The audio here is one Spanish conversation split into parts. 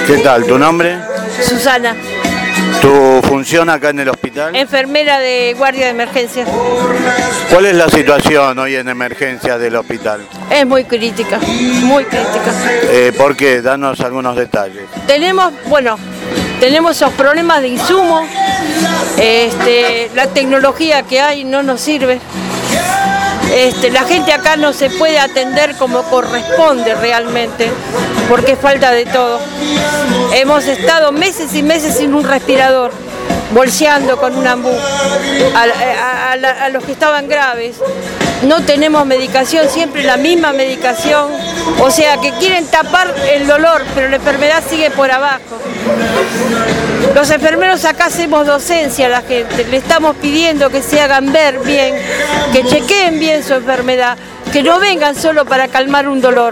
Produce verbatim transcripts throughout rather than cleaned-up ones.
¿Qué tal? ¿Tu nombre? Susana, ¿Tu función acá en el hospital? enfermera de guardia de emergencia. ¿Cuál es la situación hoy en emergencia del hospital? Es muy crítica, muy crítica. Eh, ¿Por qué? Danos algunos detalles. Tenemos, bueno, tenemos esos problemas de insumo, este, la tecnología que hay no nos sirve. Este, la gente acá no se puede atender como corresponde realmente, porque falta de todo. Hemos estado meses y meses sin un respirador, bolseando con un ambú a, a, a, a los que estaban graves. No tenemos medicación, siempre la misma medicación, o sea que quieren tapar el dolor, pero la enfermedad sigue por abajo. Los enfermeros acá hacemos docencia a la gente, le estamos pidiendo que se hagan ver bien, que chequeen bien su enfermedad, que no vengan solo para calmar un dolor.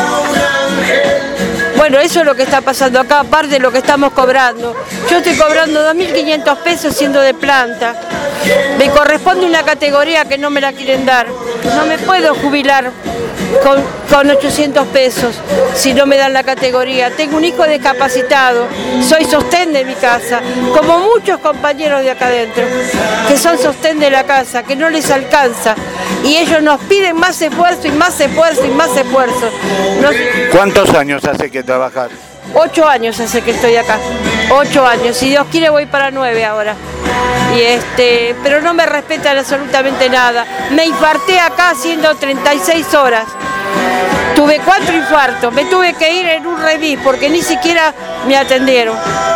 Bueno, eso es lo que está pasando acá, aparte de lo que estamos cobrando. Yo estoy cobrando dos mil quinientos pesos siendo de planta. Me corresponde una categoría que no me la quieren dar. No me puedo jubilar con, con ochocientos pesos si no me dan la categoría. Tengo un hijo discapacitado, soy sostén de mi casa, como muchos compañeros de acá adentro, que son sostén de la casa, que no les alcanza. Y ellos nos piden más esfuerzo y más esfuerzo y más esfuerzo. Nos... ¿Cuántos años hace que trabajas? Ocho años hace que estoy acá, ocho años, si Dios quiere voy para nueve ahora. Y este, pero no me respetan absolutamente nada. Me infarté acá haciendo treinta y seis horas. Tuve cuatro infartos, me tuve que ir en un remis porque ni siquiera me atendieron.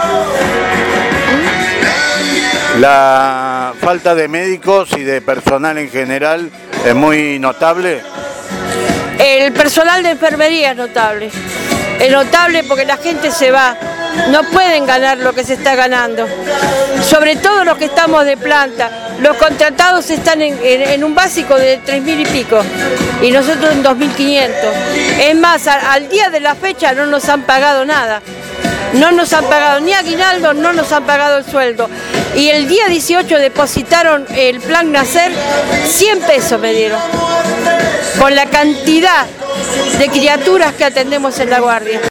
La falta de médicos y de personal en general es muy notable. El personal de enfermería es notable. Es notable porque la gente se va, no pueden ganar lo que se está ganando, sobre todo los que estamos de planta. Los contratados están en, en, en un básico de tres mil y pico y nosotros en dos mil quinientos. Es más, a, al día de la fecha no nos han pagado nada, no nos han pagado ni aguinaldo, no nos han pagado el sueldo. Y el día dieciocho depositaron el plan Nacer, cien pesos me dieron, con la cantidad de criaturas que atendemos en la guardia.